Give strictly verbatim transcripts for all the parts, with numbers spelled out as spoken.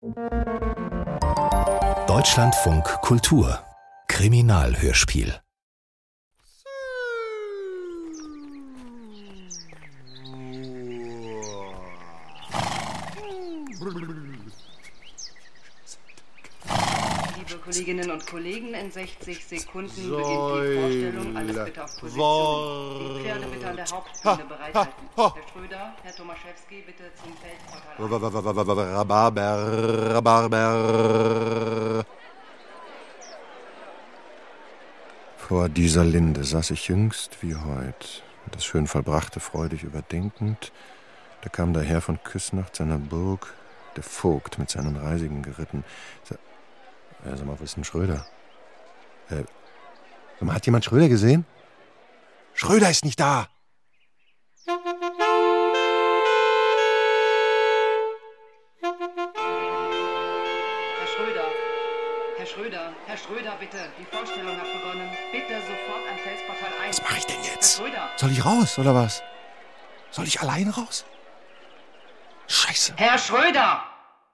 Deutschlandfunk Kultur Kriminalhörspiel. Liebe Kolleginnen und Kollegen, in sechzig Sekunden beginnt die Vorstellung. Alles bitte auf Position. Die Pferde bitte an der Hauptbühne bereithalten. Herr Schröder, Herr Tomaszewski, bitte zum Feldportal. Rhabarber, Rhabarber. Vor dieser Linde saß ich jüngst wie heut, das schön vollbrachte freudig überdenkend. Da kam daher von Küssnacht seiner Burg der Vogt mit seinen Reisigen geritten. Ja, sag mal, wo ist denn Schröder? Äh, sag mal, hat jemand Schröder gesehen? Schröder ist nicht da! Herr Schröder, Herr Schröder, Herr Schröder, bitte. Die Vorstellung hat begonnen. Bitte sofort ein Felsportal ein. Was mache ich denn jetzt? Herr Schröder. Soll ich raus, oder was? Soll ich allein raus? Scheiße. Herr Schröder!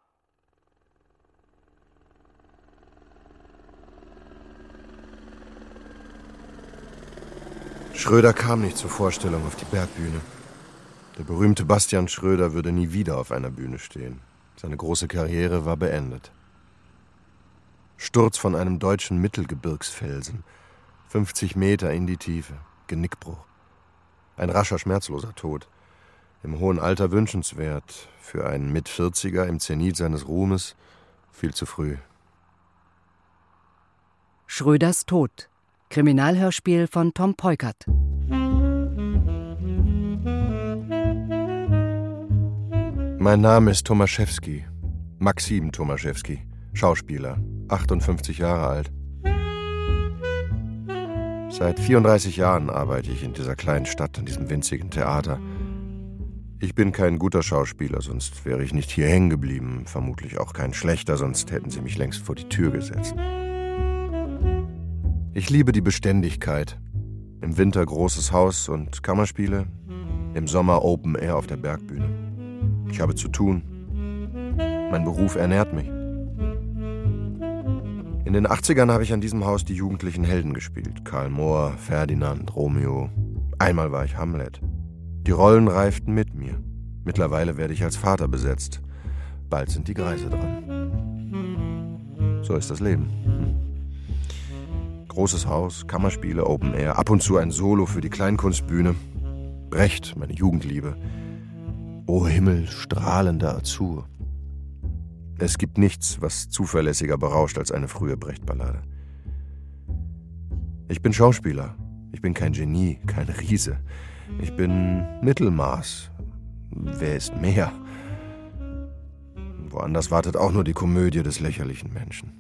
Schröder kam nicht zur Vorstellung auf die Bergbühne. Der berühmte Bastian Schröder würde nie wieder auf einer Bühne stehen. Seine große Karriere war beendet. Sturz von einem deutschen Mittelgebirgsfelsen. fünfzig Meter in die Tiefe. Genickbruch. Ein rascher, schmerzloser Tod. Im hohen Alter wünschenswert. Für einen Mitvierziger im Zenit seines Ruhmes viel zu früh. Schröders Tod. Kriminalhörspiel von Tom Peukert. Mein Name ist Tomaszewski. Maxim Tomaszewski. Schauspieler. achtundfünfzig Jahre alt. Seit vierunddreißig Jahren arbeite ich in dieser kleinen Stadt, an diesem winzigen Theater. Ich bin kein guter Schauspieler, sonst wäre ich nicht hier hängen geblieben. Vermutlich auch kein schlechter, sonst hätten sie mich längst vor die Tür gesetzt. Ich liebe die Beständigkeit. Im Winter großes Haus und Kammerspiele, im Sommer Open Air auf der Bergbühne. Ich habe zu tun. Mein Beruf ernährt mich. In den achtzigern habe ich an diesem Haus die jugendlichen Helden gespielt. Karl Mohr, Ferdinand, Romeo. Einmal war ich Hamlet. Die Rollen reiften mit mir. Mittlerweile werde ich als Vater besetzt. Bald sind die Greise dran. So ist das Leben. Großes Haus, Kammerspiele, Open Air, ab und zu ein Solo für die Kleinkunstbühne. Brecht, meine Jugendliebe. O Himmel, strahlender Azur. Es gibt nichts, was zuverlässiger berauscht als eine frühe Brecht-Ballade. Ich bin Schauspieler. Ich bin kein Genie, kein Riese. Ich bin Mittelmaß. Wer ist mehr? Woanders wartet auch nur die Komödie des lächerlichen Menschen.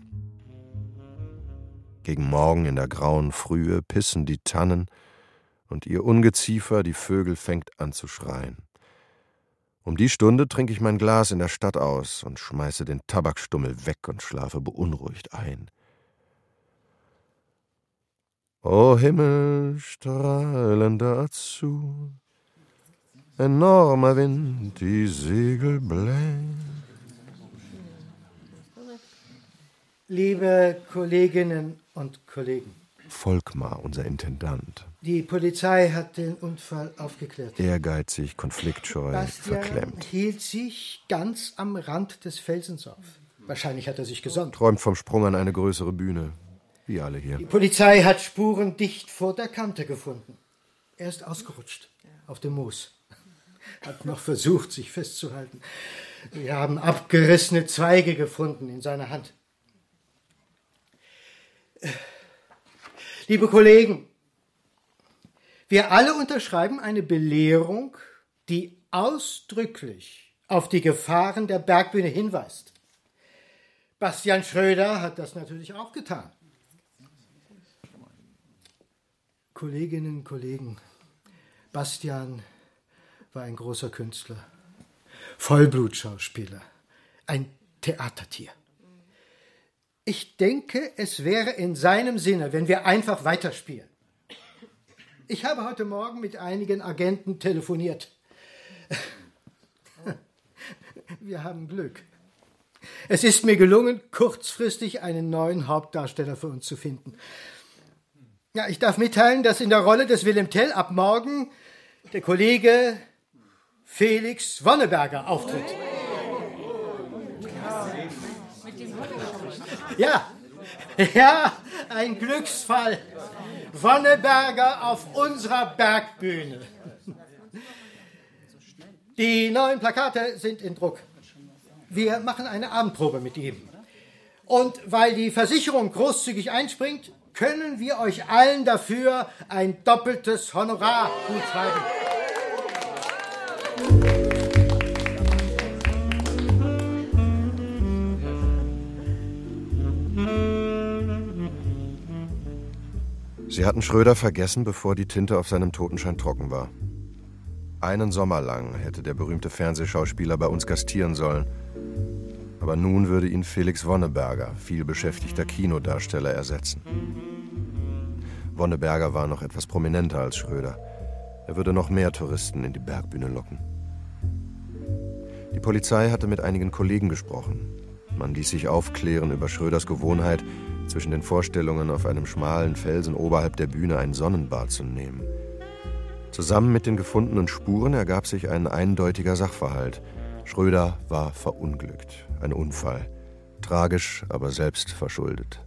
Gegen Morgen in der grauen Frühe pissen die Tannen und ihr Ungeziefer, die Vögel, fängt an zu schreien. Um die Stunde trinke ich mein Glas in der Stadt aus und schmeiße den Tabakstummel weg und schlafe beunruhigt ein. O Himmel, strahlender Azur, enormer Wind, die Segel bläst. Liebe Kolleginnen und Kollegen. Volkmar, unser Intendant. Die Polizei hat den Unfall aufgeklärt. Ehrgeizig, konfliktscheu, Bastian verklemmt. hielt sich ganz am Rand des Felsens auf. Wahrscheinlich hat er sich gesonnt. Träumt vom Sprung an eine größere Bühne. Wie alle hier. Die Polizei hat Spuren dicht vor der Kante gefunden. Er ist ausgerutscht auf dem Moos. Hat noch versucht, sich festzuhalten. Wir haben abgerissene Zweige gefunden in seiner Hand. Liebe Kollegen, wir alle unterschreiben eine Belehrung, die ausdrücklich auf die Gefahren der Bergbühne hinweist. Bastian Schröder hat das natürlich auch getan. Kolleginnen und Kollegen, Bastian war ein großer Künstler, Vollblutschauspieler, ein Theatertier. Ich denke, es wäre in seinem Sinne, wenn wir einfach weiterspielen. Ich habe heute Morgen mit einigen Agenten telefoniert. Wir haben Glück. Es ist mir gelungen, kurzfristig einen neuen Hauptdarsteller für uns zu finden. Ja, ich darf mitteilen, dass in der Rolle des Willem Tell ab morgen der Kollege Felix Wonneberger auftritt. Ja, ja, ein Glücksfall. Wonneberger auf unserer Bergbühne. Die neuen Plakate sind in Druck. Wir machen eine Abendprobe mit ihm. Und weil die Versicherung großzügig einspringt, können wir euch allen dafür ein doppeltes Honorar gutschreiben. Sie hatten Schröder vergessen, bevor die Tinte auf seinem Totenschein trocken war. Einen Sommer lang hätte der berühmte Fernsehschauspieler bei uns gastieren sollen. Aber nun würde ihn Felix Wonneberger, vielbeschäftigter Kinodarsteller, ersetzen. Wonneberger war noch etwas prominenter als Schröder. Er würde noch mehr Touristen in die Bergbühne locken. Die Polizei hatte mit einigen Kollegen gesprochen. Man ließ sich aufklären über Schröders Gewohnheit, zwischen den Vorstellungen auf einem schmalen Felsen oberhalb der Bühne ein Sonnenbad zu nehmen. Zusammen mit den gefundenen Spuren ergab sich ein eindeutiger Sachverhalt. Schröder war verunglückt. Ein Unfall. Tragisch, aber selbst verschuldet.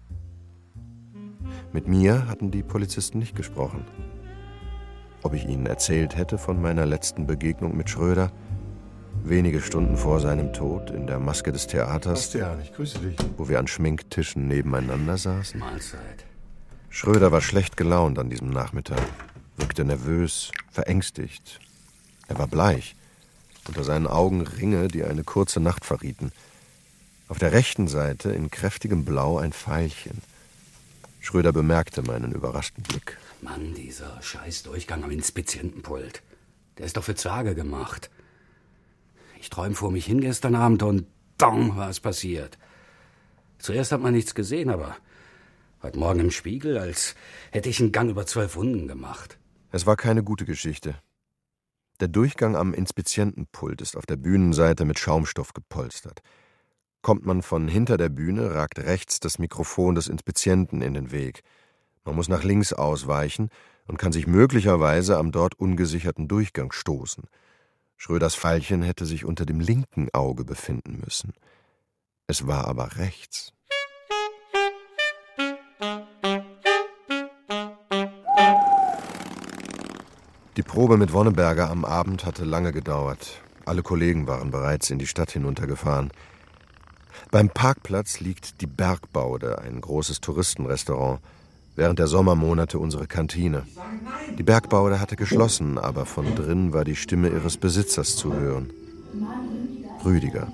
Mit mir hatten die Polizisten nicht gesprochen. Ob ich ihnen erzählt hätte von meiner letzten Begegnung mit Schröder, wenige Stunden vor seinem Tod in der Maske des Theaters, Bastian, ich grüße dich. Wo wir an Schminktischen nebeneinander saßen. Mahlzeit. Schröder war schlecht gelaunt an diesem Nachmittag, wirkte nervös, verängstigt. Er war bleich, unter seinen Augen Ringe, die eine kurze Nacht verrieten. Auf der rechten Seite in kräftigem Blau ein Pfeilchen. Schröder bemerkte meinen überraschten Blick. Mann, dieser scheiß Durchgang am Inspizientenpult. Der ist doch für Zwerge gemacht. Ich träum vor mich hin gestern Abend und dong, war es passiert. Zuerst hat man nichts gesehen, aber heute Morgen im Spiegel, als hätte ich einen Gang über zwölf Wunden gemacht. Es war keine gute Geschichte. Der Durchgang am Inspizientenpult ist auf der Bühnenseite mit Schaumstoff gepolstert. Kommt man von hinter der Bühne, ragt rechts das Mikrofon des Inspizienten in den Weg. Man muss nach links ausweichen und kann sich möglicherweise am dort ungesicherten Durchgang stoßen. Schröders Pfeilchen hätte sich unter dem linken Auge befinden müssen. Es war aber rechts. Die Probe mit Wonneberger am Abend hatte lange gedauert. Alle Kollegen waren bereits in die Stadt hinuntergefahren. Beim Parkplatz liegt die Bergbaude, ein großes Touristenrestaurant. Während der Sommermonate unsere Kantine. Die Bergbaude hatte geschlossen, aber von drin war die Stimme ihres Besitzers zu hören. Rüdiger.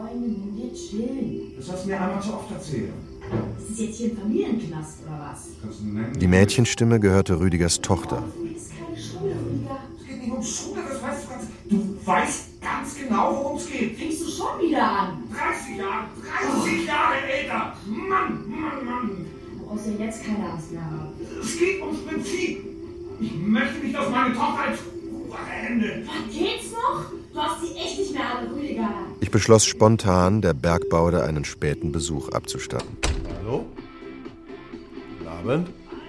Das hast du mir einmal zu oft erzählt. Ist das jetzt hier ein Familienknast oder was? Die Mädchenstimme gehörte Rüdigers Tochter. Das ist keine Schule, Rüdiger. Es geht nicht um Schule, das weißt du ganz... Du weißt ganz genau, worum es geht. Fängst du schon wieder an? dreißig Jahre, dreißig Jahre älter. Mann, Mann, Mann. Du brauchst ja jetzt keine Angst mehr haben. Es geht ums Prinzip. Ich möchte nicht, dass meine Tochter als Hure endet. Was geht's noch? Du hast sie echt nicht mehr alle, Rüdiger. Ich beschloss spontan, der Bergbaude einen späten Besuch abzustatten. Hallo? Guten Abend.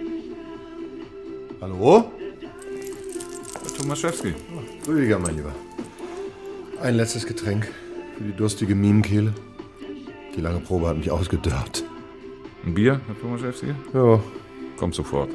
Hallo? Tomaszewski. Oh, Rüdiger, mein Lieber. Ein letztes Getränk für die durstige Mimenkehle. Die lange Probe hat mich ausgedörrt. Ein Bier, Herr Tomaszewski? Ja. Kommt sofort.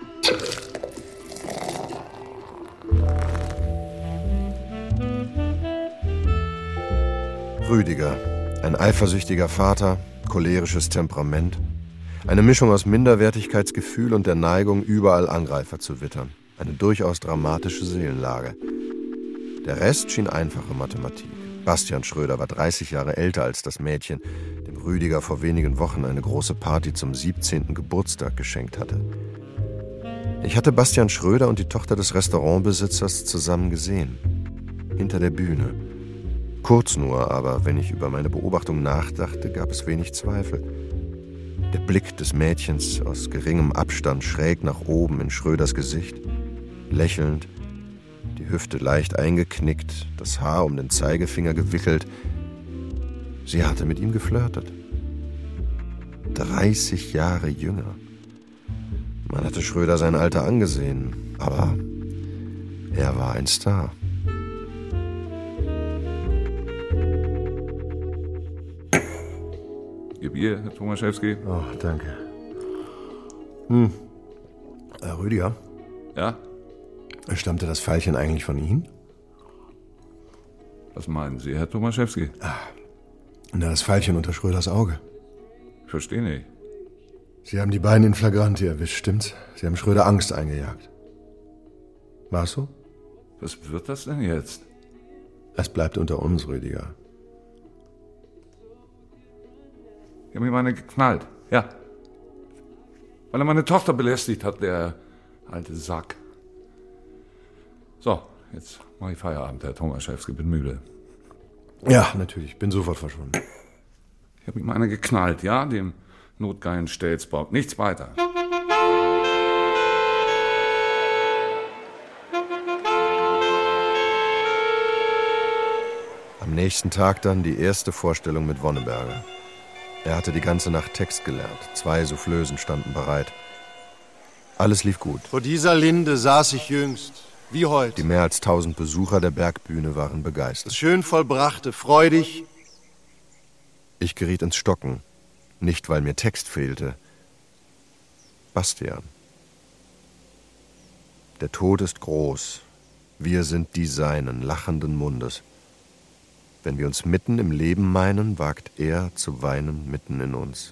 Rüdiger, ein eifersüchtiger Vater, cholerisches Temperament. Eine Mischung aus Minderwertigkeitsgefühl und der Neigung, überall Angreifer zu wittern. Eine durchaus dramatische Seelenlage. Der Rest schien einfache Mathematik. Bastian Schröder war dreißig Jahre älter als das Mädchen, dem Rüdiger vor wenigen Wochen eine große Party zum siebzehnten Geburtstag geschenkt hatte. Ich hatte Bastian Schröder und die Tochter des Restaurantbesitzers zusammen gesehen. Hinter der Bühne. Kurz nur, aber wenn ich über meine Beobachtung nachdachte, gab es wenig Zweifel. Der Blick des Mädchens aus geringem Abstand schräg nach oben in Schröders Gesicht, lächelnd, die Hüfte leicht eingeknickt, das Haar um den Zeigefinger gewickelt. Sie hatte mit ihm geflirtet. dreißig Jahre jünger. Man hatte Schröder sein Alter angesehen, aber er war ein Star. Ihr Bier, Herr Tomaszewski? Oh, danke. Hm. Äh, Rüdiger? Ja? Stammte das Pfeilchen eigentlich von Ihnen? Was meinen Sie, Herr Tomaszewski? Ah, na, das Pfeilchen unter Schröders Auge. Ich verstehe nicht. Sie haben die beiden in Flagranti erwischt, stimmt's? Sie haben Schröder Angst eingejagt. War's so? Was wird das denn jetzt? Es bleibt unter uns, Rüdiger. Ich habe ihm eine geknallt, ja. Weil er meine Tochter belästigt hat, der alte Sack. So, jetzt mache ich Feierabend, Herr Tomaszewski, bin müde. Ja, natürlich, bin sofort verschwunden. Ich habe ihm eine geknallt, ja, dem notgeilen Stelzbock. Nichts weiter. Am nächsten Tag dann die erste Vorstellung mit Wonneberger. Er hatte die ganze Nacht Text gelernt. Zwei Soufflösen standen bereit. Alles lief gut. Vor dieser Linde saß ich jüngst, wie heute. Die mehr als tausend Besucher der Bergbühne waren begeistert. Das schön vollbrachte, freudig. Ich geriet ins Stocken. Nicht, weil mir Text fehlte. Bastian. Der Tod ist groß. Wir sind die Seinen, lachenden Mundes. Wenn wir uns mitten im Leben meinen, wagt er zu weinen mitten in uns.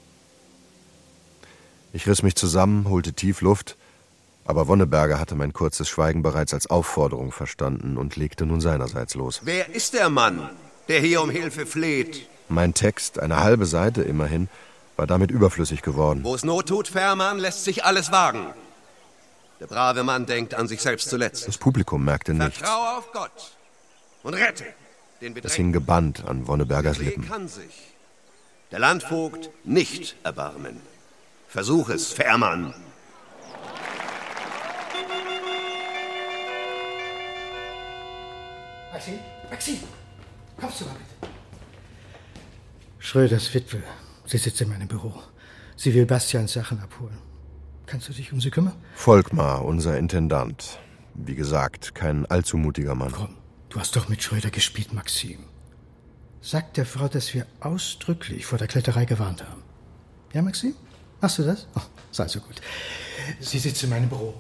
Ich riss mich zusammen, holte tief Luft, aber Wonneberger hatte mein kurzes Schweigen bereits als Aufforderung verstanden und legte nun seinerseits los. Wer ist der Mann, der hier um Hilfe fleht? Mein Text, eine halbe Seite immerhin, war damit überflüssig geworden. Wo es Not tut, Fährmann, lässt sich alles wagen. Der brave Mann denkt an sich selbst zuletzt. Das Publikum merkte nichts. Vertraue auf Gott und rette den Bedrängten. Es hing gebannt an Wonnebergers Der See Lippen. kann sich der Landvogt nicht erbarmen. Versuch es, Fährmann. Maxi, Maxi, kommst du mal bitte? Schröders Witwe. Sie sitzt in meinem Büro. Sie will Bastians Sachen abholen. Kannst du dich um sie kümmern? Volkmar, unser Intendant. Wie gesagt, kein allzu mutiger Mann. Komm, du hast doch mit Schröder gespielt, Maxim. Sag der Frau, dass wir ausdrücklich vor der Kletterei gewarnt haben. Ja, Maxim? Machst du das? Oh, sei so gut. Sie sitzt in meinem Büro.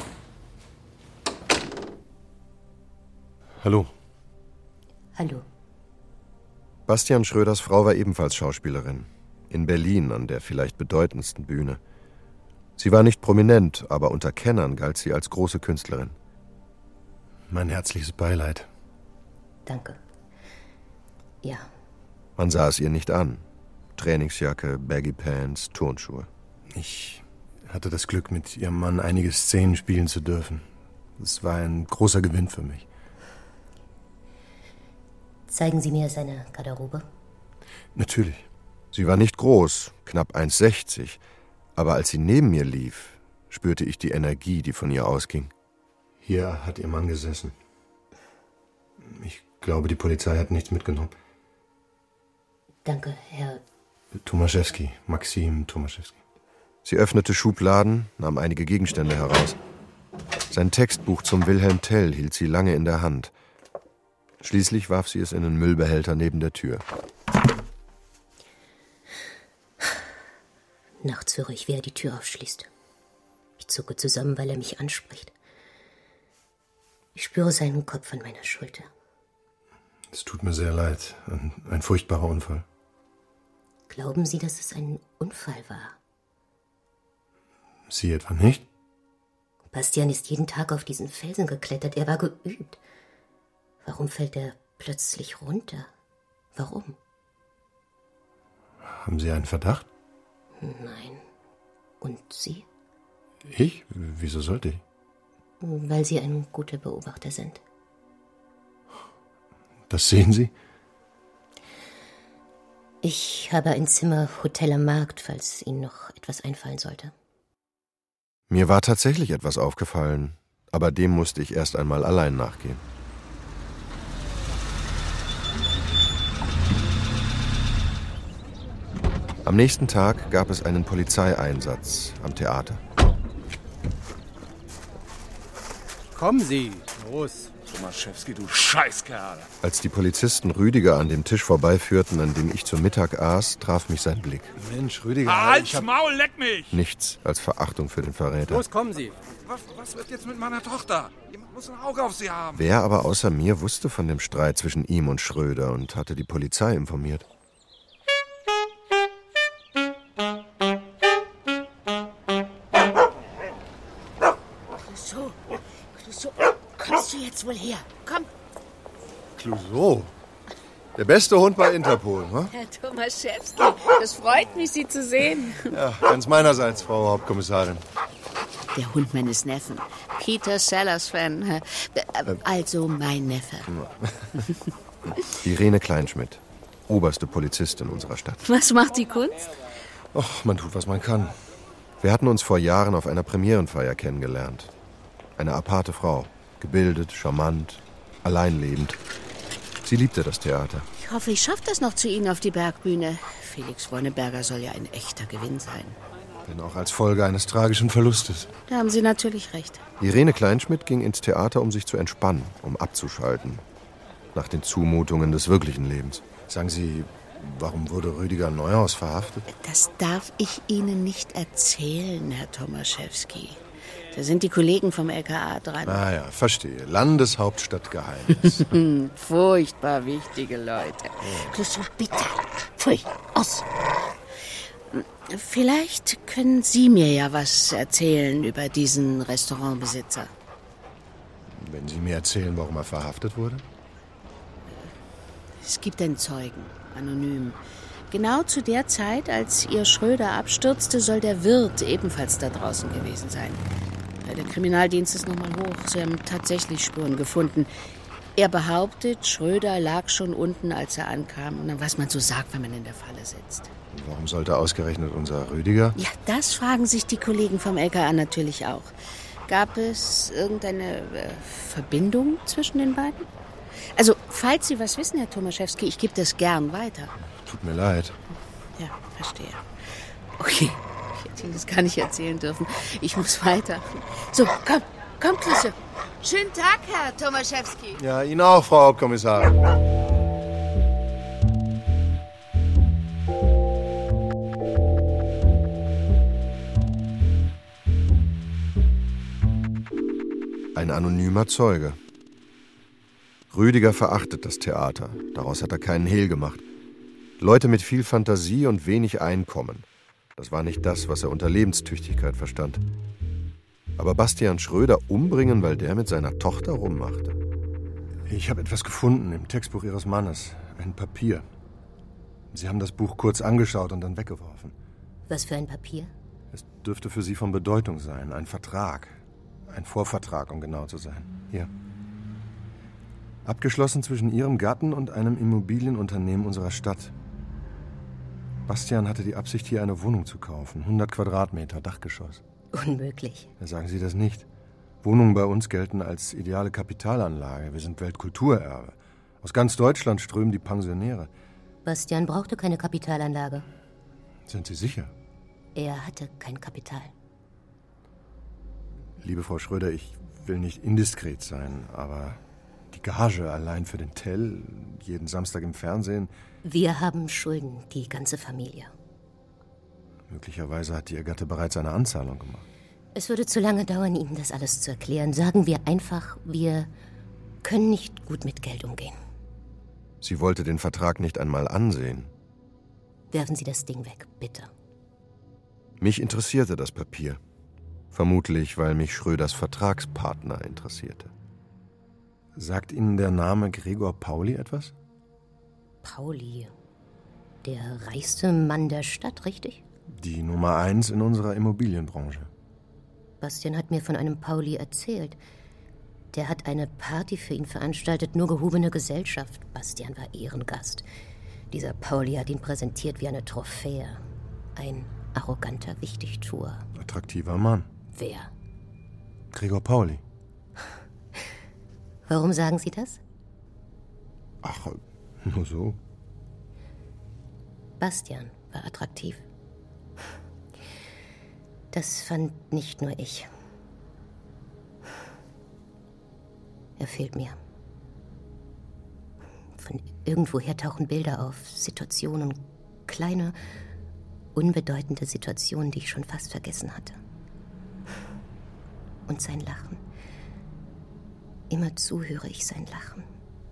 Hallo. Hallo. Bastian Schröders Frau war ebenfalls Schauspielerin. In Berlin an der vielleicht bedeutendsten Bühne. Sie war nicht prominent, aber unter Kennern galt sie als große Künstlerin. Mein herzliches Beileid. Danke. Ja. Man sah es ihr nicht an. Trainingsjacke, Baggy Pants, Turnschuhe. Ich hatte das Glück, mit ihrem Mann einige Szenen spielen zu dürfen. Es war ein großer Gewinn für mich. Zeigen Sie mir seine Garderobe? Natürlich. Sie war nicht groß, knapp eins Komma sechzig. Aber als sie neben mir lief, spürte ich die Energie, die von ihr ausging. Hier hat ihr Mann gesessen. Ich glaube, die Polizei hat nichts mitgenommen. Danke, Herr... Tomaszewski, Maxim Tomaszewski. Sie öffnete Schubladen, nahm einige Gegenstände heraus. Sein Textbuch zum Wilhelm Tell hielt sie lange in der Hand. Schließlich warf sie es in den Müllbehälter neben der Tür. Nachts höre ich, wie er die Tür aufschließt. Ich zucke zusammen, weil er mich anspricht. Ich spüre seinen Kopf an meiner Schulter. Es tut mir sehr leid. Ein, ein furchtbarer Unfall. Glauben Sie, dass es ein Unfall war? Sie etwa nicht? Bastian ist jeden Tag auf diesen Felsen geklettert. Er war geübt. Warum fällt er plötzlich runter? Warum? Haben Sie einen Verdacht? Nein. Und Sie? Ich? Wieso sollte ich? Weil Sie ein guter Beobachter sind. Das sehen Sie? Ich habe ein Zimmer Hotel am Markt, falls Ihnen noch etwas einfallen sollte. Mir war tatsächlich etwas aufgefallen, aber dem musste ich erst einmal allein nachgehen. Am nächsten Tag gab es einen Polizeieinsatz am Theater. Kommen Sie, los. Tomaszewski, du Scheißkerl. Als die Polizisten Rüdiger an dem Tisch vorbeiführten, an dem ich zu Mittag aß, traf mich sein Blick. Mensch, Rüdiger, Halt's ich hab... Maul, leck mich! Nichts als Verachtung für den Verräter. Los, kommen Sie. Was, was wird jetzt mit meiner Tochter? Jemand muss ein Auge auf sie haben. Wer aber außer mir wusste von dem Streit zwischen ihm und Schröder und hatte die Polizei informiert? Clouseau, Clouseau, kommst du jetzt wohl her? Komm. Clouseau? Der beste Hund bei Interpol, hm? Herr Tomaszewski, es freut mich, Sie zu sehen. Ja, ganz meinerseits, Frau Hauptkommissarin. Der Hund meines Neffen, Peter Sellers-Fan, also mein Neffe. Irene Kleinschmidt, oberste Polizistin unserer Stadt. Was macht die Kunst? Och, man tut, was man kann. Wir hatten uns vor Jahren auf einer Premierenfeier kennengelernt. Eine aparte Frau, gebildet, charmant, alleinlebend. Sie liebte das Theater. Ich hoffe, ich schaffe das noch zu Ihnen auf die Bergbühne. Felix Wonneberger soll ja ein echter Gewinn sein. Wenn auch als Folge eines tragischen Verlustes. Da haben Sie natürlich recht. Irene Kleinschmidt ging ins Theater, um sich zu entspannen, um abzuschalten. Nach den Zumutungen des wirklichen Lebens. Sagen Sie, warum wurde Rüdiger Neuhaus verhaftet? Das darf ich Ihnen nicht erzählen, Herr Tomaszewski. Da sind die Kollegen vom L K A dran. Ah ja, verstehe. Landeshauptstadtgeheimnis. Furchtbar wichtige Leute. Clouseau, bitte. Pfui, aus. Vielleicht können Sie mir ja was erzählen über diesen Restaurantbesitzer. Wenn Sie mir erzählen, warum er verhaftet wurde? Es gibt einen Zeugen, anonym. Genau zu der Zeit, als Ihr Schröder abstürzte, soll der Wirt ebenfalls da draußen gewesen sein. Der Kriminaldienst ist nochmal hoch. Sie haben tatsächlich Spuren gefunden. Er behauptet, Schröder lag schon unten, als er ankam. Und dann, was man so sagt, wenn man in der Falle sitzt. Und warum sollte ausgerechnet unser Rüdiger? Ja, das fragen sich die Kollegen vom L K A natürlich auch. Gab es irgendeine äh, Verbindung zwischen den beiden? Also, falls Sie was wissen, Herr Tomaszewski, ich gebe das gern weiter. Tut mir leid. Ja, verstehe. Okay, ich hätte Ihnen das gar nicht erzählen dürfen. Ich muss weiter. So, komm, komm, Clouseau. Schönen Tag, Herr Tomaszewski. Ja, Ihnen auch, Frau Hauptkommissarin. Ein anonymer Zeuge. Rüdiger verachtet das Theater. Daraus hat er keinen Hehl gemacht. Leute mit viel Fantasie und wenig Einkommen. Das war nicht das, was er unter Lebenstüchtigkeit verstand. Aber Bastian Schröder umbringen, weil der mit seiner Tochter rummachte? Ich habe etwas gefunden im Textbuch Ihres Mannes. Ein Papier. Sie haben das Buch kurz angeschaut und dann weggeworfen. Was für ein Papier? Es dürfte für Sie von Bedeutung sein. Ein Vertrag. Ein Vorvertrag, um genau zu sein. Hier. Abgeschlossen zwischen Ihrem Gatten und einem Immobilienunternehmen unserer Stadt. Bastian hatte die Absicht, hier eine Wohnung zu kaufen. hundert Quadratmeter, Dachgeschoss. Unmöglich. Ja, sagen Sie das nicht. Wohnungen bei uns gelten als ideale Kapitalanlage. Wir sind Weltkulturerbe. Aus ganz Deutschland strömen die Pensionäre. Bastian brauchte keine Kapitalanlage. Sind Sie sicher? Er hatte kein Kapital. Liebe Frau Schröder, ich will nicht indiskret sein, aber die Gage allein für den Tell, jeden Samstag im Fernsehen... Wir haben Schulden, die ganze Familie. Möglicherweise hat Ihr Gatte bereits eine Anzahlung gemacht. Es würde zu lange dauern, Ihnen das alles zu erklären. Sagen wir einfach, wir können nicht gut mit Geld umgehen. Sie wollte den Vertrag nicht einmal ansehen. Werfen Sie das Ding weg, bitte. Mich interessierte das Papier. Vermutlich, weil mich Schröders Vertragspartner interessierte. Sagt Ihnen der Name Gregor Pauli etwas? Pauli, der reichste Mann der Stadt, richtig? Die Nummer eins in unserer Immobilienbranche. Bastian hat mir von einem Pauli erzählt. Der hat eine Party für ihn veranstaltet, nur gehobene Gesellschaft. Bastian war Ehrengast. Dieser Pauli hat ihn präsentiert wie eine Trophäe. Ein arroganter Wichtigtuer. Attraktiver Mann. Wer? Gregor Pauli. Warum sagen Sie das? Ach, nur so. Bastian war attraktiv. Das fand nicht nur ich. Er fehlt mir. Von irgendwoher tauchen Bilder auf, Situationen, kleine, unbedeutende Situationen, die ich schon fast vergessen hatte. Und sein Lachen. Immerzu höre ich sein Lachen.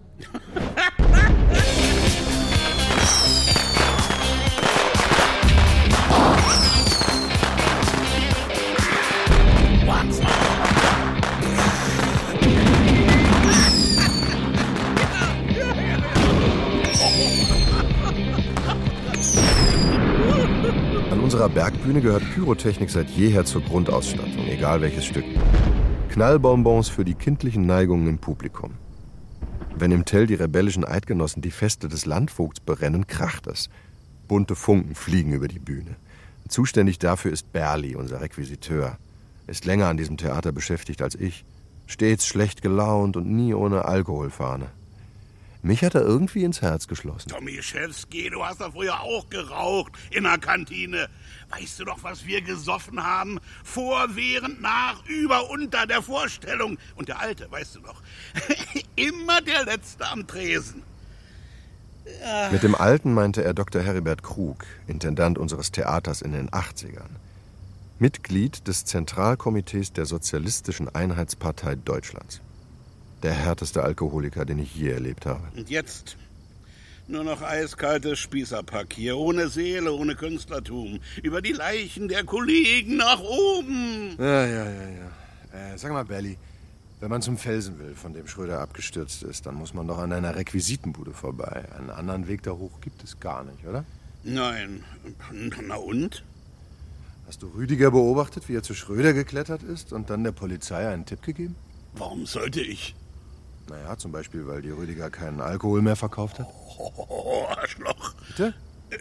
An unserer Bergbühne gehört Pyrotechnik seit jeher zur Grundausstattung, egal welches Stück. Knallbonbons für die kindlichen Neigungen im Publikum. Wenn im Tell die rebellischen Eidgenossen die Feste des Landvogts berennen, kracht es. Bunte Funken fliegen über die Bühne. Zuständig dafür ist Berli, unser Requisiteur. Ist länger an diesem Theater beschäftigt als ich. Stets schlecht gelaunt und nie ohne Alkoholfahne. Mich hat er irgendwie ins Herz geschlossen. Tomischewski, du hast doch früher auch geraucht in der Kantine. Weißt du doch, was wir gesoffen haben? Vor, während, nach, über, unter der Vorstellung. Und der Alte, weißt du noch, immer der Letzte am Tresen. Ja. Mit dem Alten meinte er Doktor Heribert Krug, Intendant unseres Theaters in den achtzigern. Mitglied des Zentralkomitees der Sozialistischen Einheitspartei Deutschlands. Der härteste Alkoholiker, den ich je erlebt habe. Und jetzt nur noch eiskaltes Spießerpack hier, ohne Seele, ohne Künstlertum. Über die Leichen der Kollegen nach oben. Ja, ja, ja, ja. Äh, sag mal, Berli, wenn man zum Felsen will, von dem Schröder abgestürzt ist, dann muss man doch an einer Requisitenbude vorbei. Einen anderen Weg da hoch gibt es gar nicht, oder? Nein. Na und? Hast du Rüdiger beobachtet, wie er zu Schröder geklettert ist und dann der Polizei einen Tipp gegeben? Warum sollte ich? Naja, zum Beispiel, weil die Rüdiger keinen Alkohol mehr verkauft hat. Oh, Arschloch. Bitte?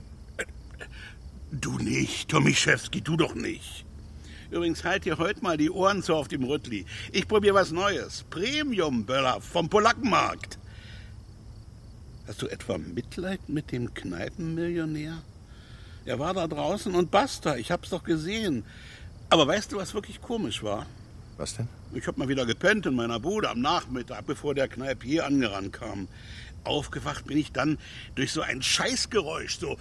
Du nicht, Tomischewski, du doch nicht. Übrigens, halt dir heute mal die Ohren zu auf dem Rüttli. Ich probiere was Neues. Premium-Böller vom Polackenmarkt. Hast du etwa Mitleid mit dem Kneipenmillionär? Er war da draußen und basta, ich hab's doch gesehen. Aber weißt du, was wirklich komisch war? Was denn? Ich hab mal wieder gepennt in meiner Bude am Nachmittag, bevor der Kneipier angerannt kam. Aufgewacht bin ich dann durch so ein Scheißgeräusch, so.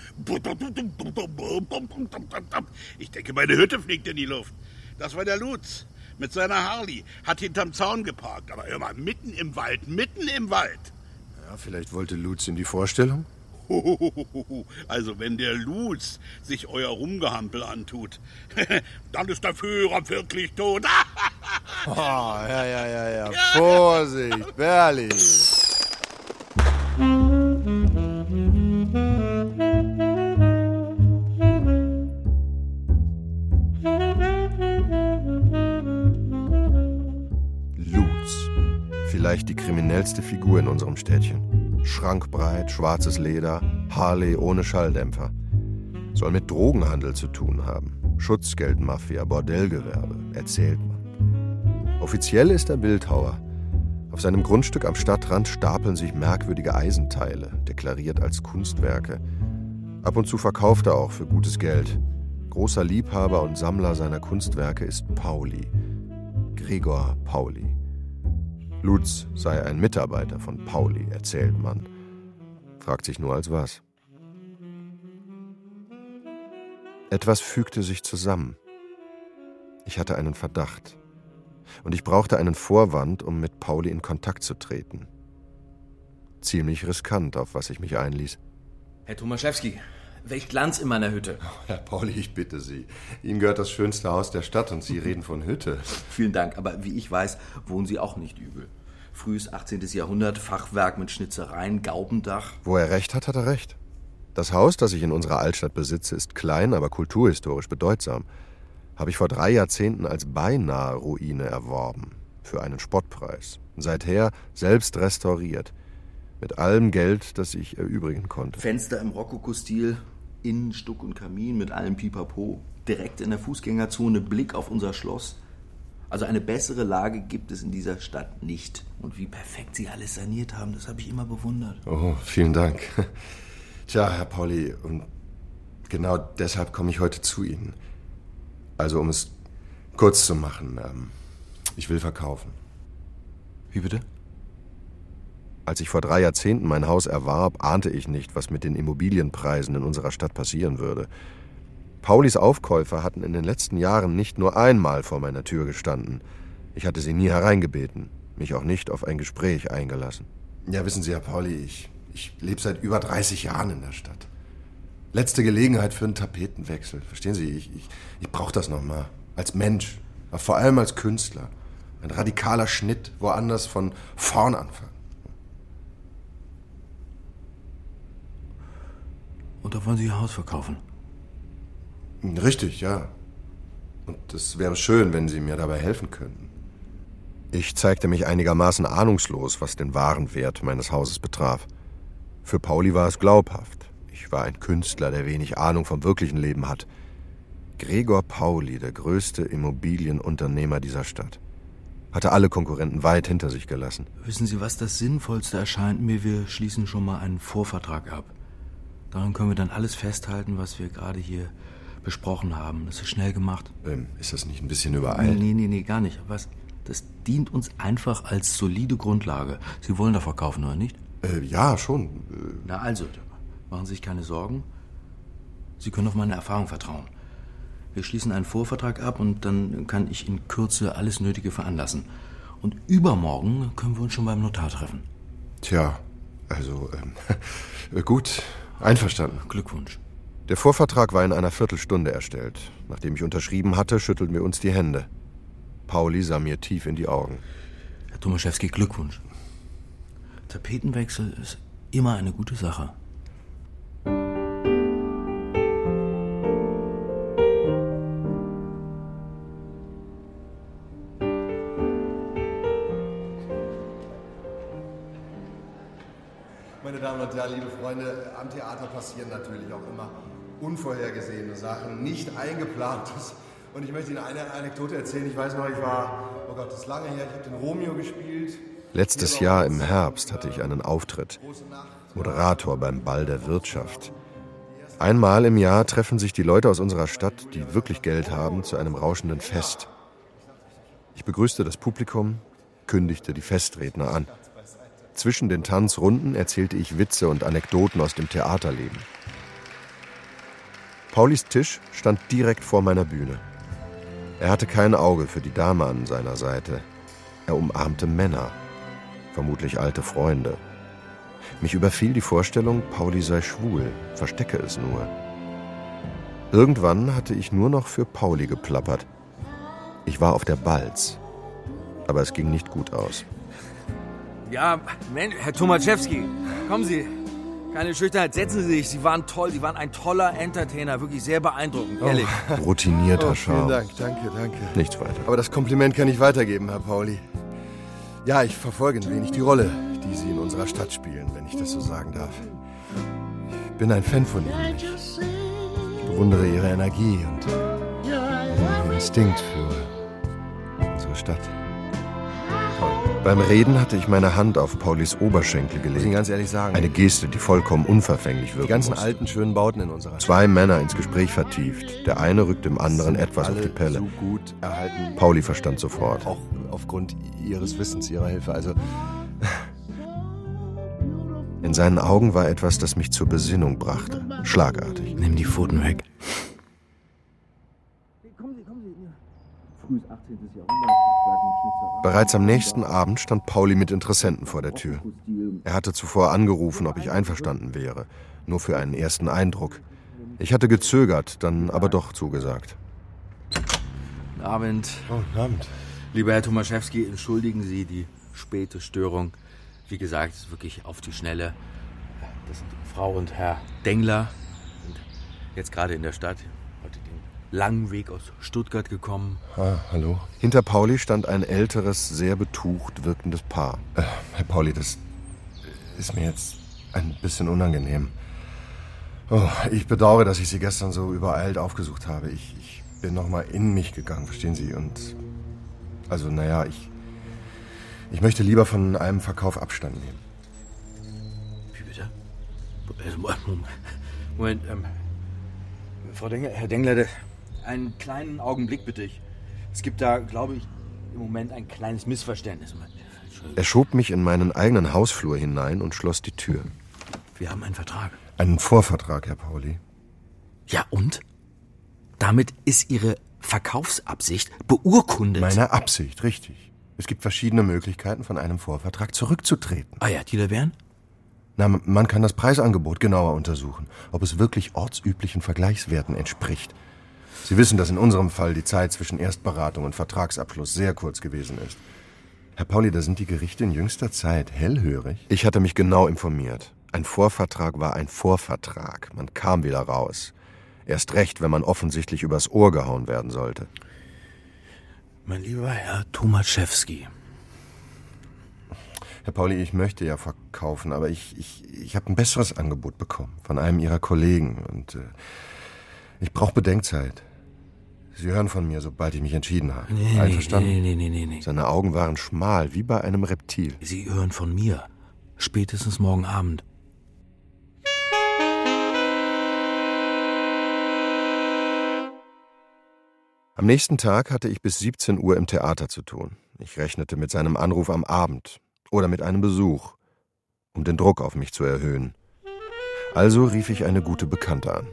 Ich denke, meine Hütte fliegt in die Luft. Das war der Lutz mit seiner Harley, hat hinterm Zaun geparkt, aber immer mitten im Wald, mitten im Wald. Ja, vielleicht wollte Lutz in die Vorstellung? Also wenn der Lutz sich euer Rumgehampel antut, dann ist der Führer wirklich tot. Oh, ja, ja, ja, ja. Vorsicht, Berli. Lutz. Vielleicht die kriminellste Figur in unserem Städtchen. Schrankbreit, schwarzes Leder, Harley ohne Schalldämpfer. Soll mit Drogenhandel zu tun haben. Schutzgeldmafia, Bordellgewerbe, erzählt man. Offiziell ist er Bildhauer. Auf seinem Grundstück am Stadtrand stapeln sich merkwürdige Eisenteile, deklariert als Kunstwerke. Ab und zu verkauft er auch für gutes Geld. Großer Liebhaber und Sammler seiner Kunstwerke ist Pauli. Gregor Pauli. Lutz sei ein Mitarbeiter von Pauli, erzählt man. Fragt sich nur als was. Etwas fügte sich zusammen. Ich hatte einen Verdacht. Und ich brauchte einen Vorwand, um mit Pauli in Kontakt zu treten. Ziemlich riskant, auf was ich mich einließ. Herr Tomaschewski, welch Glanz in meiner Hütte. Oh, Herr Pauli, ich bitte Sie. Ihnen gehört das schönste Haus der Stadt und Sie reden von Hütte. Vielen Dank, aber wie ich weiß, wohnen Sie auch nicht übel. Frühes achtzehntes Jahrhundert, Fachwerk mit Schnitzereien, Gaubendach. Wo er recht hat, hat er recht. Das Haus, das ich in unserer Altstadt besitze, ist klein, aber kulturhistorisch bedeutsam. Habe ich vor drei Jahrzehnten als beinahe Ruine erworben. Für einen Spottpreis. Seither selbst restauriert. Mit allem Geld, das ich erübrigen konnte. Fenster im Rokoko-Stil, innen Stuck und Kamin mit allem Pipapo. Direkt in der Fußgängerzone, Blick auf unser Schloss. Also eine bessere Lage gibt es in dieser Stadt nicht. Und wie perfekt Sie alles saniert haben, das habe ich immer bewundert. Oh, vielen Dank. Tja, Herr Pauli, und genau deshalb komme ich heute zu Ihnen. Also, um es kurz zu machen, ähm, ich will verkaufen. Wie bitte? Als ich vor drei Jahrzehnten mein Haus erwarb, ahnte ich nicht, was mit den Immobilienpreisen in unserer Stadt passieren würde. Paulis Aufkäufer hatten in den letzten Jahren nicht nur einmal vor meiner Tür gestanden. Ich hatte sie nie hereingebeten, mich auch nicht auf ein Gespräch eingelassen. Ja, wissen Sie, Herr Pauli, ich, ich lebe seit über dreißig Jahren in der Stadt. Letzte Gelegenheit für einen Tapetenwechsel. Verstehen Sie, ich, ich, ich brauche das nochmal. Als Mensch, aber vor allem als Künstler. Ein radikaler Schnitt, woanders von vorn anfangen. Und da wollen Sie Ihr Haus verkaufen? Richtig, ja. Und es wäre schön, wenn Sie mir dabei helfen könnten. Ich zeigte mich einigermaßen ahnungslos, was den wahren Wert meines Hauses betraf. Für Pauli war es glaubhaft. Ich war ein Künstler, der wenig Ahnung vom wirklichen Leben hat. Gregor Pauli, der größte Immobilienunternehmer dieser Stadt, hatte alle Konkurrenten weit hinter sich gelassen. Wissen Sie, was das Sinnvollste erscheint mir? Wir schließen schon mal einen Vorvertrag ab. Daran können wir dann alles festhalten, was wir gerade hier besprochen haben. Das ist schnell gemacht. Ähm, ist das nicht ein bisschen übereilt? Nee, nee, nee, gar nicht. Was? Das dient uns einfach als solide Grundlage. Sie wollen da verkaufen, oder nicht? Äh, ja, schon. Äh, Na also, machen Sie sich keine Sorgen. Sie können auf meine Erfahrung vertrauen. Wir schließen einen Vorvertrag ab und dann kann ich in Kürze alles Nötige veranlassen. Und übermorgen können wir uns schon beim Notar treffen. Tja, also, ähm, gut, einverstanden. Glückwunsch. Der Vorvertrag war in einer Viertelstunde erstellt. Nachdem ich unterschrieben hatte, schüttelten wir uns die Hände. Pauli sah mir tief in die Augen. Herr Tomaszewski, Glückwunsch. Tapetenwechsel ist immer eine gute Sache. Meine Damen und Herren, liebe Freunde, am Theater passieren natürlich auch immer unvorhergesehene Sachen, nicht eingeplantes. Und ich möchte Ihnen eine Anekdote erzählen. Ich weiß noch, ich war, oh Gott, das ist lange her, ich habe den Romeo gespielt. Letztes Jahr im Herbst hatte ich einen Auftritt. Moderator beim Ball der Wirtschaft. Einmal im Jahr treffen sich die Leute aus unserer Stadt, die wirklich Geld haben, zu einem rauschenden Fest. Ich begrüßte das Publikum, kündigte die Festredner an. Zwischen den Tanzrunden erzählte ich Witze und Anekdoten aus dem Theaterleben. Paulis Tisch stand direkt vor meiner Bühne. Er hatte kein Auge für die Dame an seiner Seite. Er umarmte Männer, vermutlich alte Freunde. Mich überfiel die Vorstellung, Pauli sei schwul, verstecke es nur. Irgendwann hatte ich nur noch für Pauli geplappert. Ich war auf der Balz, aber es ging nicht gut aus. Ja, Mensch, Herr Tomaszewski, kommen Sie. Keine Schüchternheit, setzen Sie sich. Sie waren toll, Sie waren ein toller Entertainer, wirklich sehr beeindruckend, ehrlich. Oh, routinierter oh, Charme. Vielen Dank, danke, danke. Nichts weiter. Aber das Kompliment kann ich weitergeben, Herr Pauli. Ja, ich verfolge ein wenig die Rolle, die Sie in unserer Stadt spielen, wenn ich das so sagen darf. Ich bin ein Fan von Ihnen. Ich bewundere Ihre Energie und Ihren Instinkt für unsere Stadt. Beim Reden hatte ich meine Hand auf Paulis Oberschenkel gelegt. Muss ich Ihnen ganz ehrlich sagen. Eine Geste, die vollkommen unverfänglich wirken Die ganzen musste. alten, schönen Bauten in unserer Stadt. Zwei Männer ins Gespräch vertieft. Der eine rückt dem anderen etwas auf die Pelle. So gut erhalten. Pauli verstand sofort. Auch aufgrund Ihres Wissens, Ihrer Hilfe. Also. In seinen Augen war etwas, das mich zur Besinnung brachte. Schlagartig. Nimm die Pfoten weg. Bereits am nächsten Abend stand Pauli mit Interessenten vor der Tür. Er hatte zuvor angerufen, ob ich einverstanden wäre. Nur für einen ersten Eindruck. Ich hatte gezögert, dann aber doch zugesagt. Guten Abend. Oh, guten Abend. Lieber Herr Tomaszewski, entschuldigen Sie die späte Störung. Wie gesagt, es ist wirklich auf die Schnelle. Das sind Frau und Herr Dengler. Sind jetzt gerade in der Stadt. Heute den langen Weg aus Stuttgart gekommen. Ah, hallo. Hinter Pauli stand ein älteres, sehr betucht wirkendes Paar. Äh, Herr Pauli, das ist mir jetzt ein bisschen unangenehm. Oh, ich bedauere, dass ich Sie gestern so übereilt aufgesucht habe. Ich, ich bin noch mal in mich gegangen, verstehen Sie? Und also, naja, ich, ich möchte lieber von einem Verkauf Abstand nehmen. Wie bitte? Moment, ähm, Frau Dengler, Herr Dengler, einen kleinen Augenblick bitte. Ich. Es gibt da, glaube ich, im Moment ein kleines Missverständnis. Er schob mich in meinen eigenen Hausflur hinein und schloss die Tür. Wir haben einen Vertrag. Einen Vorvertrag, Herr Pauli. Ja, und? Damit ist Ihre Verkaufsabsicht beurkundet. Meine Absicht, richtig. Es gibt verschiedene Möglichkeiten, von einem Vorvertrag zurückzutreten. Ah ja, die da wären? Na, man kann das Preisangebot genauer untersuchen, ob es wirklich ortsüblichen Vergleichswerten entspricht. Sie wissen, dass in unserem Fall die Zeit zwischen Erstberatung und Vertragsabschluss sehr kurz gewesen ist. Herr Pauli, da sind die Gerichte in jüngster Zeit hellhörig. Ich hatte mich genau informiert. Ein Vorvertrag war ein Vorvertrag. Man kam wieder raus. Erst recht, wenn man offensichtlich übers Ohr gehauen werden sollte. Mein lieber Herr Tomaszewski. Herr Pauli, ich möchte ja verkaufen, aber ich, ich, ich habe ein besseres Angebot bekommen von einem Ihrer Kollegen. Und äh, ich brauche Bedenkzeit. Sie hören von mir, sobald ich mich entschieden habe. Nee, Einverstanden? Nee, nee, nee, nee, nee. Seine Augen waren schmal, wie bei einem Reptil. Sie hören von mir. Spätestens morgen Abend. Am nächsten Tag hatte ich bis siebzehn Uhr im Theater zu tun. Ich rechnete mit seinem Anruf am Abend oder mit einem Besuch, um den Druck auf mich zu erhöhen. Also rief ich eine gute Bekannte an.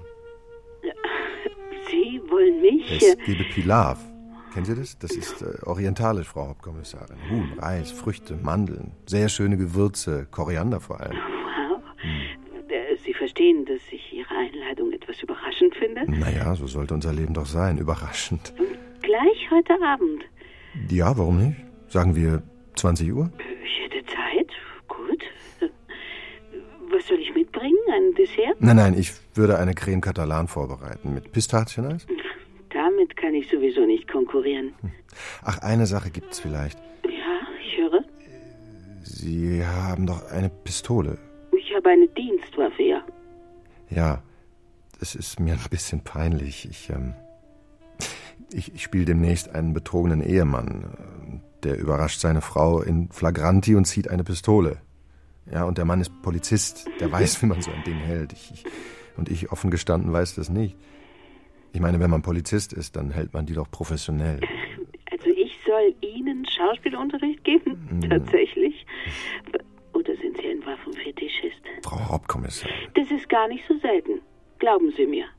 Sie wollen mich? Es gebe Pilav. Kennen Sie das? Das ist äh, orientalisch, Frau Hauptkommissarin. Huhn, Reis, Früchte, Mandeln, sehr schöne Gewürze, Koriander vor allem. Wow. Hm. Sie verstehen, dass ich Ihre Einladung etwas überraschend finde? Naja, so sollte unser Leben doch sein, überraschend. Und gleich heute Abend? Ja, warum nicht? Sagen wir zwanzig Uhr? Ich hätte Zeit. Gut. Was soll ich mitbringen? Ein Dessert? Nein, nein, ich würde eine Creme Catalan vorbereiten. Mit Pistazieneis? Damit kann ich sowieso nicht konkurrieren. Ach, eine Sache gibt's vielleicht. Ja, ich höre. Sie haben doch eine Pistole. Ich habe eine Dienstwaffe, ja. Ja, es ist mir ein bisschen peinlich. Ich, ähm, ich, ich spiele demnächst einen betrogenen Ehemann. Der überrascht seine Frau in Flagranti und zieht eine Pistole. Ja, und der Mann ist Polizist. Der weiß, wie man so ein Ding hält. Ich, ich, und ich, offen gestanden, weiß das nicht. Ich meine, wenn man Polizist ist, dann hält man die doch professionell. Also ich soll Ihnen Schauspielunterricht geben? Hm. Tatsächlich? Oder sind Sie ein Waffenfetischist? Frau Hauptkommissarin. Das ist gar nicht so selten. Glauben Sie mir.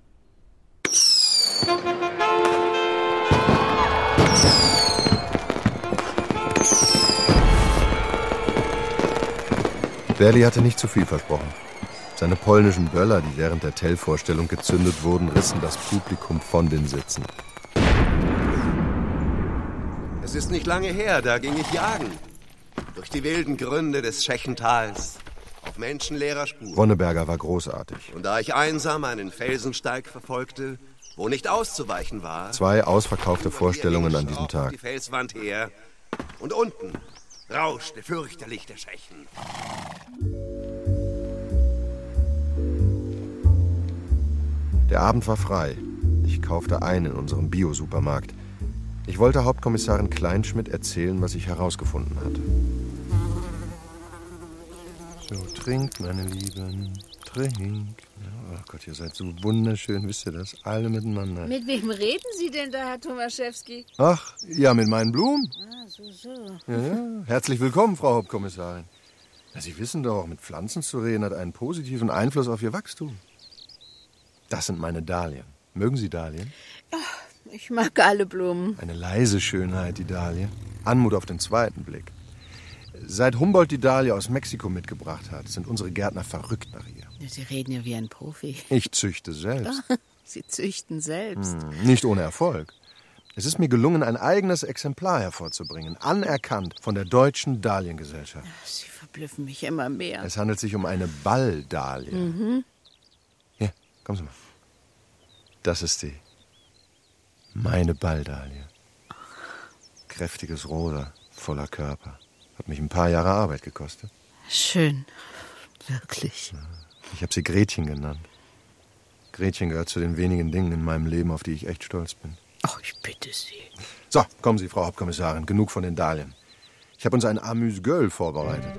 Berli hatte nicht zu viel versprochen. Seine polnischen Böller, die während der Tell-Vorstellung gezündet wurden, rissen das Publikum von den Sitzen. Es ist nicht lange her, da ging ich jagen. Durch die wilden Gründe des Tschechentals. Auf menschenleerer Spur. Wonneberger war großartig. Und da ich einsam einen Felsensteig verfolgte, wo nicht auszuweichen war... Zwei ausverkaufte Vorstellungen an diesem Tag. ...die Felswand her. Und unten rauschte fürchterlich der Tschechen. Der Abend war frei. Ich kaufte ein in unserem Bio-Supermarkt. Ich wollte Hauptkommissarin Kleinschmidt erzählen, was ich herausgefunden hatte. So, trinkt, meine Lieben, trinkt. Oh Gott, ihr seid so wunderschön, wisst ihr das? Alle miteinander. Mit wem reden Sie denn da, Herr Tomaszewski? Ach, ja, mit meinen Blumen. Ah, so, so. Ja, ja. Herzlich willkommen, Frau Hauptkommissarin. Ja, Sie wissen doch, mit Pflanzen zu reden hat einen positiven Einfluss auf Ihr Wachstum. Das sind meine Dahlien. Mögen Sie Dahlien? Ach, ich mag alle Blumen. Eine leise Schönheit, die Dahlie. Anmut auf den zweiten Blick. Seit Humboldt die Dahlie aus Mexiko mitgebracht hat, sind unsere Gärtner verrückt nach ihr. Sie reden ja wie ein Profi. Ich züchte selbst. Sie züchten selbst. Hm, nicht ohne Erfolg. Es ist mir gelungen, ein eigenes Exemplar hervorzubringen, anerkannt von der Deutschen Dahliengesellschaft. Sie verblüffen mich immer mehr. Es handelt sich um eine Balldahlie. Mhm. Hier, kommen Sie mal. Das ist sie. Meine Balldahlie. Kräftiges Roder, voller Körper. Hat mich ein paar Jahre Arbeit gekostet. Schön. Wirklich. Ich habe sie Gretchen genannt. Gretchen gehört zu den wenigen Dingen in meinem Leben, auf die ich echt stolz bin. Ach, ich bitte Sie. So, kommen Sie, Frau Hauptkommissarin. Genug von den Dahlien. Ich habe uns ein Amüs-Gueule vorbereitet.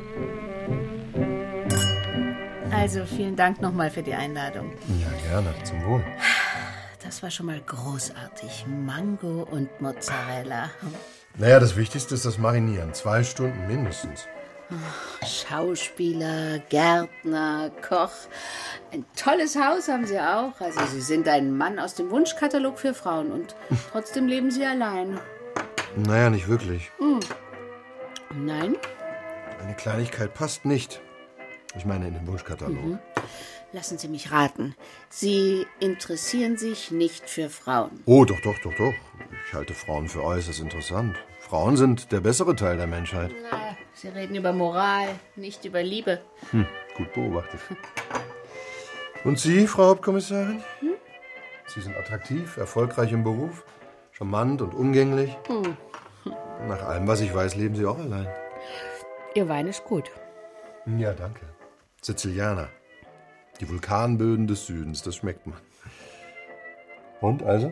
Also, vielen Dank nochmal für die Einladung. Ja, gerne. Zum Wohl. Da Das war schon mal großartig. Mango und Mozzarella. Naja, das Wichtigste ist das Marinieren. Zwei Stunden mindestens. Schauspieler, Gärtner, Koch. Ein tolles Haus haben Sie auch. Also Sie sind ein Mann aus dem Wunschkatalog für Frauen und trotzdem leben Sie allein. Naja, nicht wirklich. Hm. Nein? Eine Kleinigkeit passt nicht. Ich meine in den Wunschkatalog. Mhm. Lassen Sie mich raten. Sie interessieren sich nicht für Frauen. Oh, doch, doch, doch, doch. Ich halte Frauen für äußerst interessant. Frauen sind der bessere Teil der Menschheit. Na, Sie reden über Moral, nicht über Liebe. Hm, gut beobachtet. Und Sie, Frau Hauptkommissarin? Hm? Sie sind attraktiv, erfolgreich im Beruf, charmant und umgänglich. Hm. Nach allem, was ich weiß, leben Sie auch allein. Ihr Wein ist gut. Ja, danke. Sizilianer. Die Vulkanböden des Südens, das schmeckt man. Und also?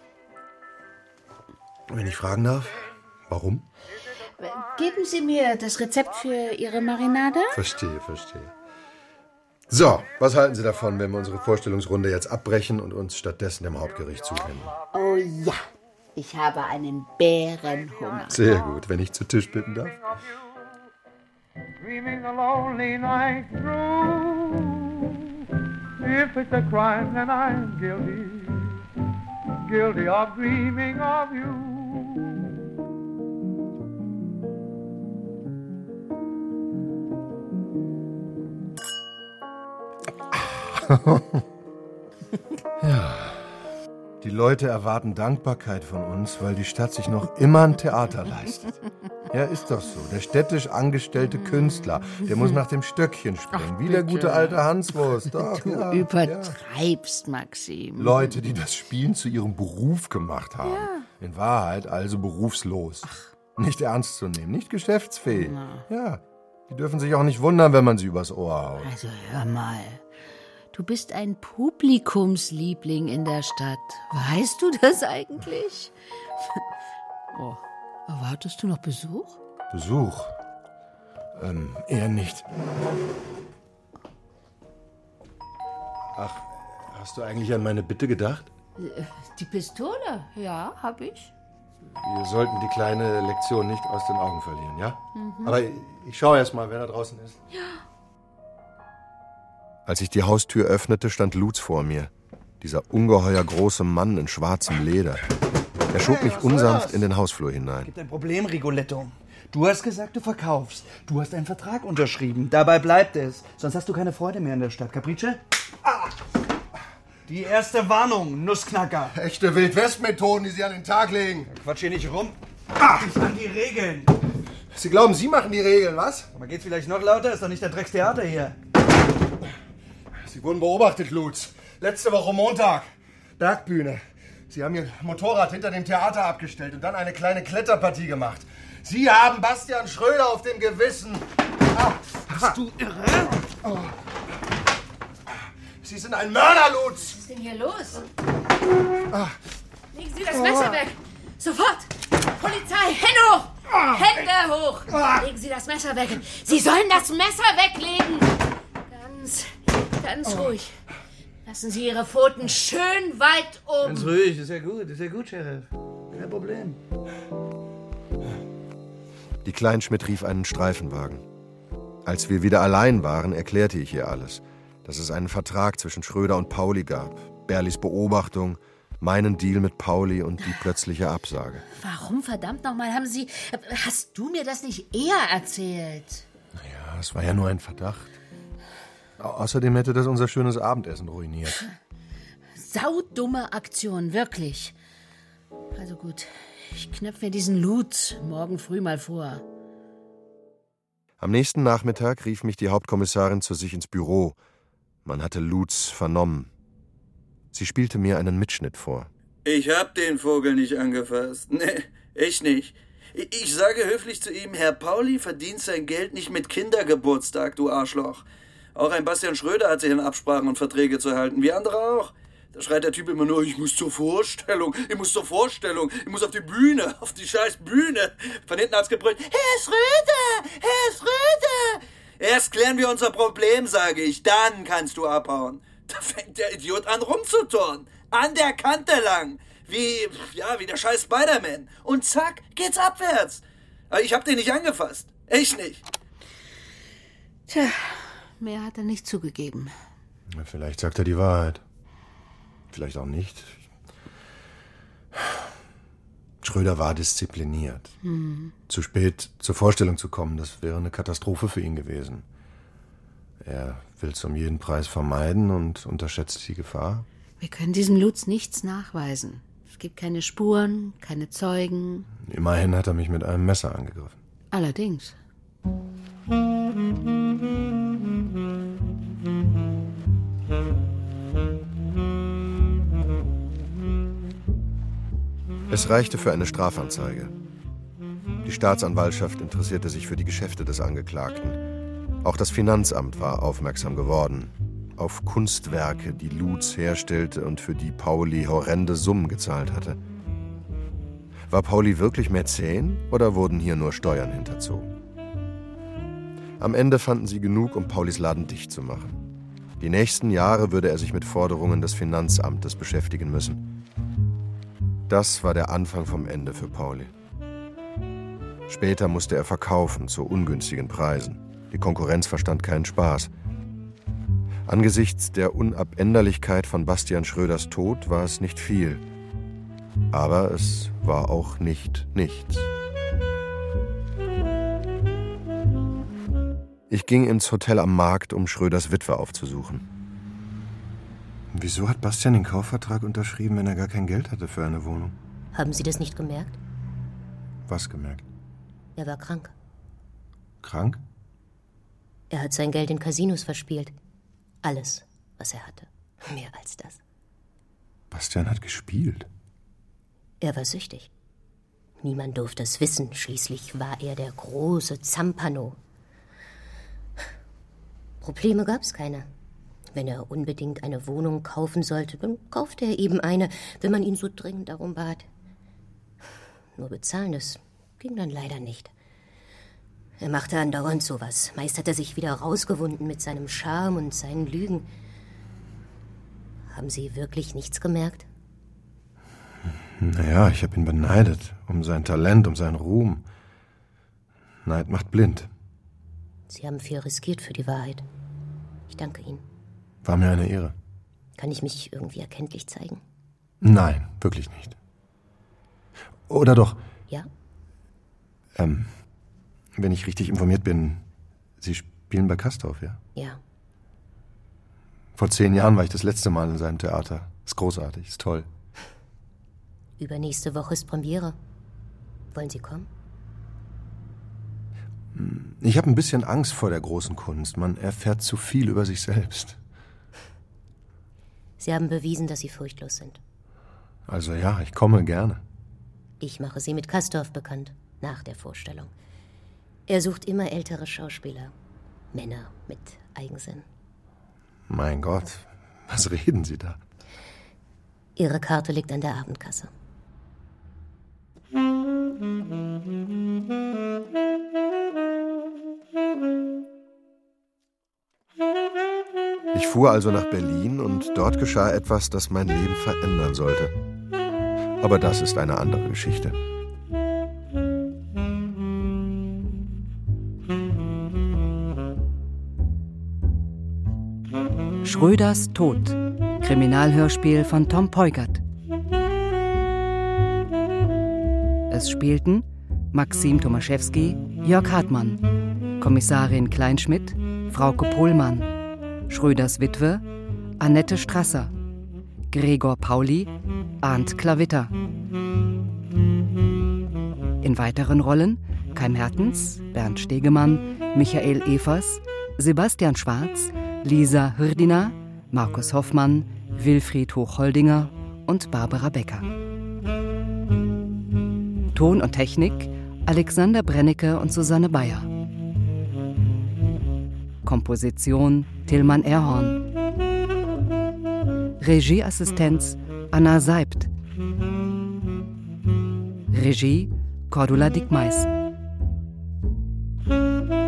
Wenn ich fragen darf, warum? Geben Sie mir das Rezept für Ihre Marinade? Verstehe, verstehe. So, was halten Sie davon, wenn wir unsere Vorstellungsrunde jetzt abbrechen und uns stattdessen dem Hauptgericht zuwenden? Oh ja, ich habe einen Bärenhunger. Sehr gut, wenn ich zu Tisch bitten darf. Dreaming a lonely night through. If it's a crime, then I'm guilty. Guilty of dreaming of you. Ja. Die Leute erwarten Dankbarkeit von uns, weil die Stadt sich noch immer ein Theater leistet. Ja, ist doch so. Der städtisch angestellte Künstler, der muss nach dem Stöckchen springen. Ach, wie der gute alte Hanswurst. Doch, du ja, übertreibst, ja. Maxim. Leute, die das Spielen zu ihrem Beruf gemacht haben. Ja. In Wahrheit also berufslos. Ach. Nicht ernst zu nehmen, nicht geschäftsfähig. Na. Ja, die dürfen sich auch nicht wundern, wenn man sie übers Ohr haut. Also hör mal. Du bist ein Publikumsliebling in der Stadt. Weißt du das eigentlich? Oh, erwartest du noch Besuch? Besuch? Ähm, eher nicht. Ach, hast du eigentlich an meine Bitte gedacht? Die Pistole? Ja, hab ich. Wir sollten die kleine Lektion nicht aus den Augen verlieren, ja? Mhm. Aber ich schaue erst mal, wer da draußen ist. Ja. Als ich die Haustür öffnete, stand Lutz vor mir. Dieser ungeheuer große Mann in schwarzem Leder. Er schob mich unsanft in den Hausflur hinein. Gibt ein Problem, Rigoletto. Du hast gesagt, du verkaufst. Du hast einen Vertrag unterschrieben. Dabei bleibt es. Sonst hast du keine Freude mehr in der Stadt. Caprice? Ah! Die erste Warnung, Nussknacker. Echte Wildwest-Methoden, die Sie an den Tag legen. Quatsch hier nicht rum. Ah! Ich an die Regeln. Sie glauben, Sie machen die Regeln, was? Aber geht's vielleicht noch lauter? Ist doch nicht der Dreckstheater hier. Sie wurden beobachtet, Lutz. Letzte Woche Montag. Bergbühne. Sie haben Ihr Motorrad hinter dem Theater abgestellt und dann eine kleine Kletterpartie gemacht. Sie haben Bastian Schröder auf dem Gewissen. Ah. Bist du irre? Oh. Sie sind ein Mörder, Lutz. Was ist denn hier los? Ah. Legen Sie das Messer weg. Sofort. Polizei, Hände hoch. Hände hoch. Legen Sie das Messer weg. Sie sollen das Messer weglegen. Ganz... Ganz ruhig. Lassen Sie Ihre Pfoten schön weit oben. Ganz ruhig, ist ja gut, ist ja gut, Sheriff. Kein Problem. Die Kleinschmidt rief einen Streifenwagen. Als wir wieder allein waren, erklärte ich ihr alles. Dass es einen Vertrag zwischen Schröder und Pauli gab. Berlis Beobachtung, meinen Deal mit Pauli und die plötzliche Absage. Warum verdammt nochmal haben Sie... Hast du mir das nicht eher erzählt? Naja, es war ja nur ein Verdacht. Außerdem hätte das unser schönes Abendessen ruiniert. Saudumme Aktion, wirklich. Also gut, ich knöpfe mir diesen Lutz morgen früh mal vor. Am nächsten Nachmittag rief mich die Hauptkommissarin zu sich ins Büro. Man hatte Lutz vernommen. Sie spielte mir einen Mitschnitt vor. Ich hab den Vogel nicht angefasst. Nee, ich nicht. Ich sage höflich zu ihm, Herr Pauli verdient sein Geld nicht mit Kindergeburtstag, du Arschloch. Auch ein Bastian Schröder hat sich an Absprachen und Verträge zu halten, wie andere auch. Da schreit der Typ immer nur, ich muss zur Vorstellung, ich muss zur Vorstellung, ich muss auf die Bühne, auf die scheiß Bühne. Von hinten hat's gebrüllt, Herr Schröder, Herr Schröder. Erst klären wir unser Problem, sage ich, dann kannst du abhauen. Da fängt der Idiot an rumzuturnen. An der Kante lang. Wie, ja, wie der scheiß Spider-Man. Und zack, geht's abwärts. Aber ich hab den nicht angefasst. Ich nicht. Tja, mehr hat er nicht zugegeben. Vielleicht sagt er die Wahrheit. Vielleicht auch nicht. Schröder war diszipliniert. Hm. Zu spät zur Vorstellung zu kommen, das wäre eine Katastrophe für ihn gewesen. Er will es um jeden Preis vermeiden und unterschätzt die Gefahr. Wir können diesem Lutz nichts nachweisen. Es gibt keine Spuren, keine Zeugen. Immerhin hat er mich mit einem Messer angegriffen. Allerdings. Es reichte für eine Strafanzeige. Die Staatsanwaltschaft interessierte sich für die Geschäfte des Angeklagten. Auch das Finanzamt war aufmerksam geworden. Auf Kunstwerke, die Lutz herstellte und für die Pauli horrende Summen gezahlt hatte. War Pauli wirklich Mäzen oder wurden hier nur Steuern hinterzogen? Am Ende fanden sie genug, um Paulis Laden dicht zu machen. Die nächsten Jahre würde er sich mit Forderungen des Finanzamtes beschäftigen müssen. Das war der Anfang vom Ende für Pauli. Später musste er verkaufen zu ungünstigen Preisen. Die Konkurrenz verstand keinen Spaß. Angesichts der Unabänderlichkeit von Bastian Schröders Tod war es nicht viel. Aber es war auch nicht nichts. Ich ging ins Hotel am Markt, um Schröders Witwe aufzusuchen. Wieso hat Bastian den Kaufvertrag unterschrieben, wenn er gar kein Geld hatte für eine Wohnung? Haben Sie das nicht gemerkt? Was gemerkt? Er war krank. Krank? Er hat sein Geld in Casinos verspielt. Alles, was er hatte. Mehr als das. Bastian hat gespielt. Er war süchtig. Niemand durfte es wissen. Schließlich war er der große Zampano. Probleme gab's keine. Wenn er unbedingt eine Wohnung kaufen sollte, dann kaufte er eben eine, wenn man ihn so dringend darum bat. Nur bezahlen, das ging dann leider nicht. Er machte andauernd sowas. Meist hat er sich wieder rausgewunden mit seinem Charme und seinen Lügen. Haben Sie wirklich nichts gemerkt? Naja, ich habe ihn beneidet. Um sein Talent, um seinen Ruhm. Neid macht blind. Sie haben viel riskiert für die Wahrheit. Ich danke Ihnen. War mir eine Ehre. Kann ich mich irgendwie erkenntlich zeigen? Nein, wirklich nicht. Oder doch? Ja? Ähm, wenn ich richtig informiert bin, Sie spielen bei Castorf, ja? Ja. Vor zehn Jahren war ich das letzte Mal in seinem Theater. Ist großartig, ist toll. Übernächste Woche ist Premiere. Wollen Sie kommen? Ich habe ein bisschen Angst vor der großen Kunst. Man erfährt zu viel über sich selbst. Sie haben bewiesen, dass Sie furchtlos sind. Also ja, ich komme gerne. Ich mache Sie mit Castorf bekannt, nach der Vorstellung. Er sucht immer ältere Schauspieler. Männer mit Eigensinn. Mein Gott, was reden Sie da? Ihre Karte liegt an der Abendkasse. Ich fuhr also nach Berlin und dort geschah etwas, das mein Leben verändern sollte. Aber das ist eine andere Geschichte. Schröders Tod. Kriminalhörspiel von Tom Peugert. Es spielten Maxim Tomaszewski, Jörg Hartmann, Kommissarin Kleinschmidt, Frauke Pohlmann, Schröders Witwe, Annette Strasser, Gregor Pauli, Arndt Klavitter. In weiteren Rollen Kai Mertens, Bernd Stegemann, Michael Evers, Sebastian Schwarz, Lisa Hürdiner, Markus Hoffmann, Wilfried Hochholdinger und Barbara Becker. Ton und Technik Alexander Brennecke und Susanne Bayer. Komposition Tillmann Erhorn. Regieassistenz Anna Seibt. Regie Cordula Dickmeis.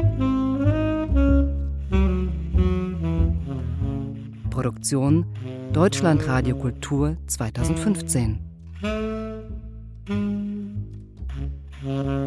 Produktion Deutschlandradio Kultur zweitausendfünfzehn.